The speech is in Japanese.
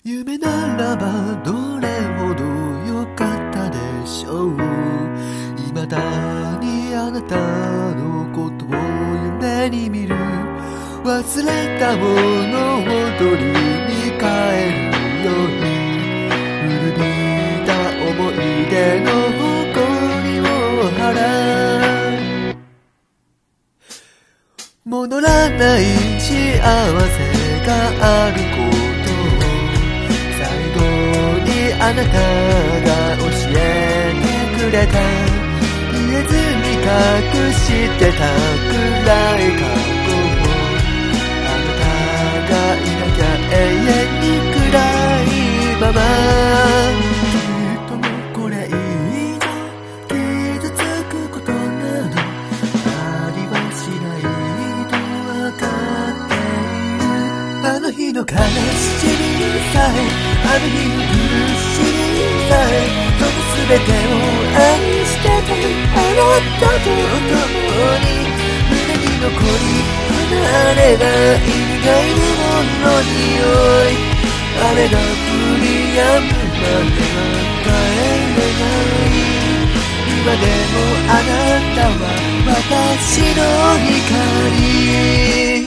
夢ならばどれほど良かったでしょう。未だにあなたのことを夢に見る。忘れたものを取りに帰るように、古びた思い出の誇りを払う。戻らない幸せがあることを最後にあなたが教えてくれた。言えずに隠してた暗い過去を、あなたがいなきゃ永遠に暗いまま。きっともうこれ以上傷つくことなどありはしないと分かっている。あの日の悲しみさえ、あの日の苦しみさえ、その全てを愛してたあなたと共に、胸に残り離れない苦いもの匂い、あれが降り止むまでは帰れない。今でもあなたは私の光。